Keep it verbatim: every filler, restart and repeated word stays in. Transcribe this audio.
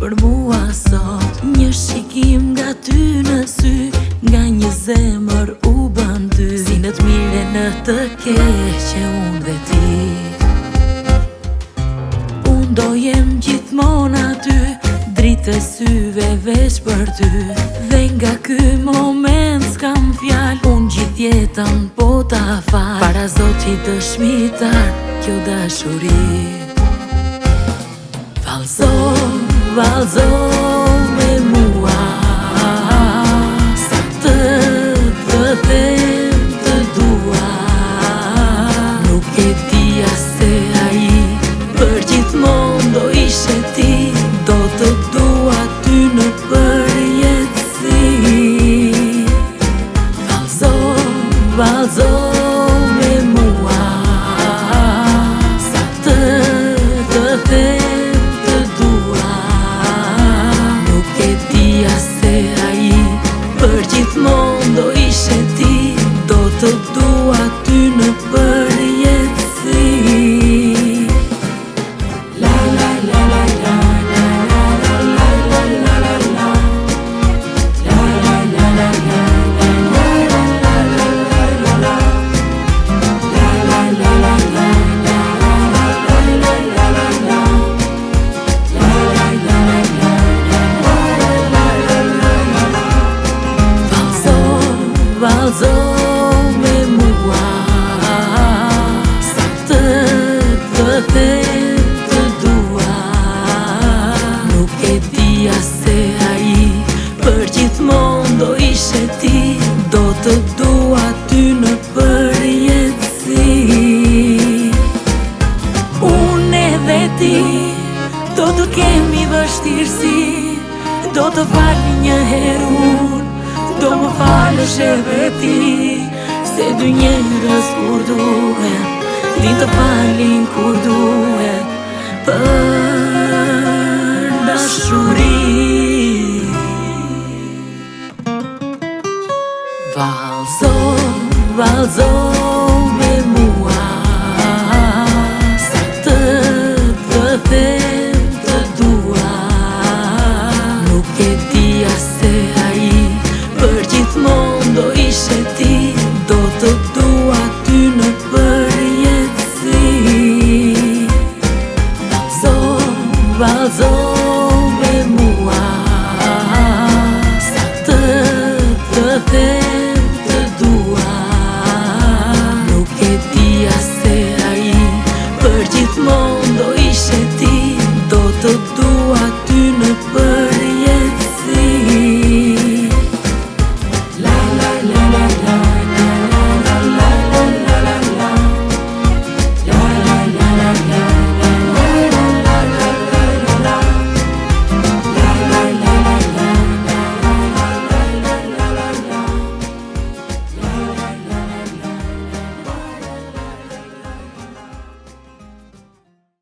për mua sot. Një shikim nga ty në sy, nga një zemër u bën dy. Si në të mire në të keqe unë dhe ti, unë do jem gjithmonë aty, dritë e syve veç për ty. Dhe nga ky moment s'kam fjal, unë gjithë jetën po ta fal. Para Zotit dëshmitar kjo dashuri. Vallëzo, vallëzo me mua, sa të të them të dua. Nuk e dija se ai për gjithmonë do ishe ti, do të dua ty në përjetësi. Vallëzo, vallëzo me mua, sa të të them të dua. Nuk e dija se ai për gjithmonë do ishe ti, do të dua ty në përjetësi. Vallëzo me mua, sa të të them të dua. Nuk e dija se ai për gjithmonë do ishe ti, do të dua ty në përjetësi. Unë edhe ti do të kemi vështirësi, do të falni një herë unë, do më falësh edhe ti. Se dy njerëz kur duhet, din të falin kur duhet. Për